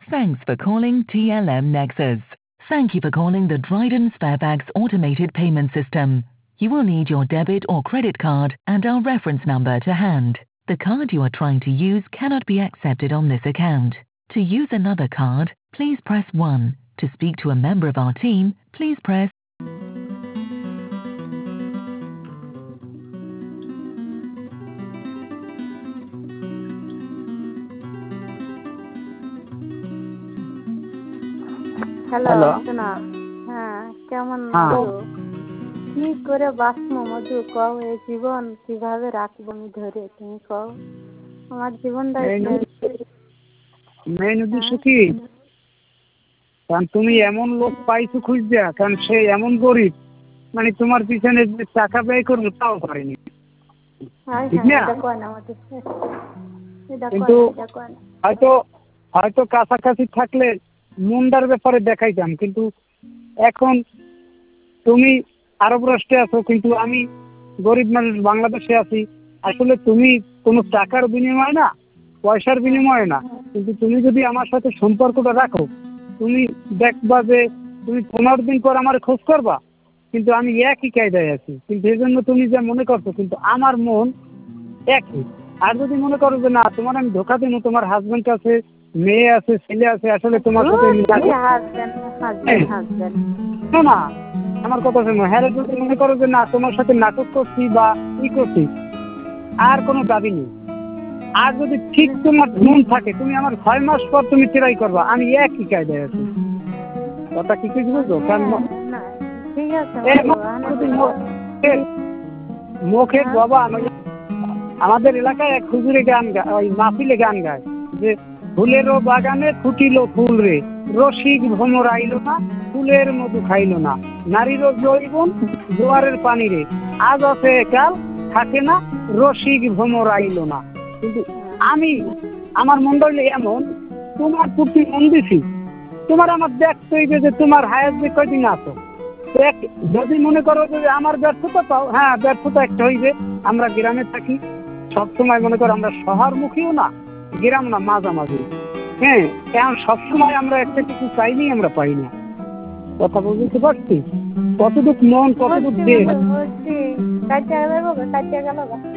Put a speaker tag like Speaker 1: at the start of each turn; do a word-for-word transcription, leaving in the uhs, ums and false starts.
Speaker 1: Thanks for calling T L M Nexus. Thank you for calling the Dryden Sparebags automated payment system. You will need your debit or credit card and our reference number to hand. The card you are trying to use cannot be accepted on this account. To use another card, please press one. To speak to a member of our team, please press
Speaker 2: hello
Speaker 3: hello.
Speaker 2: শোনা, হ্যাঁ কেমন
Speaker 3: হ্যাঁ।
Speaker 2: মধু? কি করে বাঁচবো মধু কও? এই জীবন কিভাবে রাখবো আমি ধরে, তুমি কও। আমার জীবনটা
Speaker 3: মেইন উদ্দেশ্য কি, কারণ তুমি এমন লোক পাইছো খুঁজতে, কারণ সে এমন গরিব, মানে তোমার পিছনে যে টাকা ব্যয় করবো তাও পারেনি। ঠিক না? কিন্তু হয়তো হয়তো কাছাকাছি থাকলে মুন্ডার ব্যাপারে দেখাইতাম, কিন্তু এখন তুমি আরব রাষ্ট্রে আছো, কিন্তু আমি গরিব মানুষ বাংলাদেশে আছি। আসলে তুমি কোনো টাকার বিনিময় না, পয়সার বিনিময় না, কিন্তু তুমি যদি আমার সাথে সম্পর্কটা রাখো, তুমি দেখবা যে তুমি পনেরো দিন পর আমার খোঁজ করবা, কিন্তু আমি একই কায়দায় আছি। কিন্তু এই জন্য তুমি যা মনে করছো, কিন্তু আমার মন একই। আর যদি মনে করো যে না, তোমার আমি ধোকা দিব, তোমার হাজবেন্ড আছে, মেয়ে আছে, ছেলে আছে, আসলে তোমার সাথে না, আমার কথা শোনো। হ্যাঁ, যদি মনে করো যে না, তোমার সাথে নাটক করছি বা ই করছি, আর কোনো দাবি নেই। আর যদি ঠিক তোমার মন থাকে, তুমি আমার ছয় মাস পর তুমি ট্রাই করবা, আমি একই কায়দায় আছি। কথা কি কিছু বুঝছো? কারণ মুখের বাবা, আমাদের এলাকায় এক হুজুরে গান গায়, ওই মাহফিলে গান গায় যে ফুলেরও বাগানে ফুটিল ফুল রে, রসিক ভ্রমর আইল না, ফুলের মধু খাইল না, নারীরও জৈবন জোয়ারের পানি রে, আজ আছে কাল থাকে না, রসিক ভ্রমর আইল না। কিন্তু আমি আমার মন্ডলে এমন, তোমার প্রতি মন দিছি, তোমার আমার দেখতে হইবে যে তোমার হায়াত যে কয়দিন আছো। যদি মনে করো যে আমার ব্যর্থতা পাও, হ্যাঁ ব্যর্থতা একটা হইবে। আমরা গ্রামে থাকি, সবসময় মনে করো আমরা শহরমুখীও না, গ্রাম না, মাঝামাঝি। হ্যাঁ, কারণ সবসময় আমরা একটা কিছু চাইলেই আমরা পাই না। কথা বুঝতে পারছি? কতটুক মন, কতটুক দেশ।